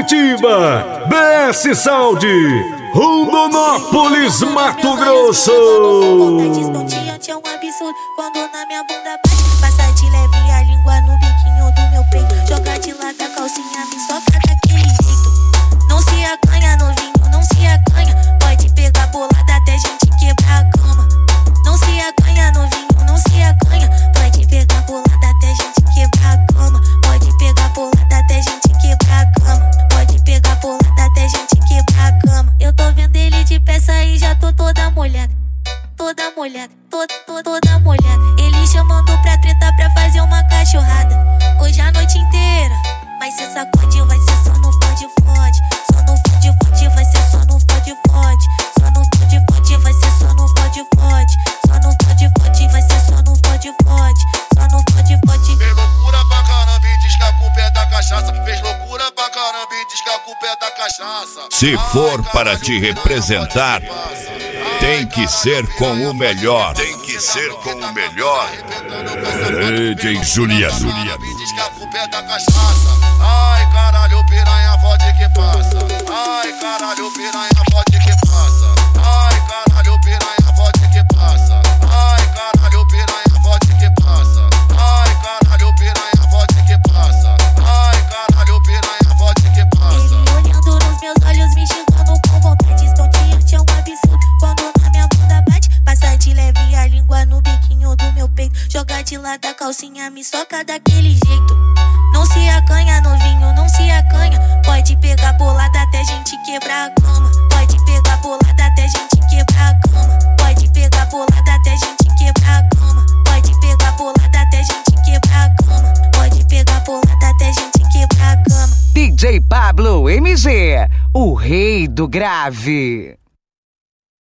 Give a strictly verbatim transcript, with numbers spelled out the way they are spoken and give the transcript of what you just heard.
Curitiba, B S Sound, Rondonópolis, Mato Grosso. Estonteante é um absurdo quando na minha bunda bate. Passa de leve a língua no biquinho do meu peito. Joga de lado a calcinha, me soca daquele jeito. Não se acanha novinho, não se acanha. Pode pegar bolada até gente quebrar a cama. Não se acanha novinho, não se acanha. Pode pegar bolada até gente quebrar a cama. Pode pegar bolada até gente quebrar a cama. Pode pegar bolada até gente quebrar a cama. Eu tô vendo ele de peça e já tô toda molhada. Toda molhada, toda, toda, toda molhada. Ele chamando pra treta pra fazer uma cachorrada. Hoje a noite inteira vai ser sacode, vai ser só no fode fode. Só no fode fode, vai ser só no fode fode. Só no fode fode, vai ser só no fode fode. Só no fode fode, vai ser só no fode fode. Só no fode fode. Fez loucura pra caramba e diz que a culpa é da cachaça. Fez loucura pra caramba e diz que a culpa é da cachaça. Se for para te representar, tem que ser com o melhor. Tem que ser com o melhor. D J Juliano. Me diz que a culpa é da cachaça. Ai caralho, piranha, fode que passa. Ai caralho, piranha, fode que passa. Ai caralho, piranha, fode que passa. Ai caralho, piranha, fode que passa. Ai caralho, piranha, fode que passa. Ai caralho, piranha, fode que passa. Ele olhando nos meus olhos, me xingando com vontade. Estonteante é um absurdo quando na minha bunda bate. Passa de leve a língua no biquinho do meu peito. Joga de lado a calcinha, me soca daquele jeito. Não se acanha novinho, não se acanha. Pode pegar bolada até gente quebrar a cama. Pode pegar bolada até gente quebrar a cama. Pode pegar bolada até gente quebrar a cama. Pode pegar bolada até gente quebrar a cama. Pode pegar bolada até gente quebrar a cama. D J Pablo M G, o rei do grave.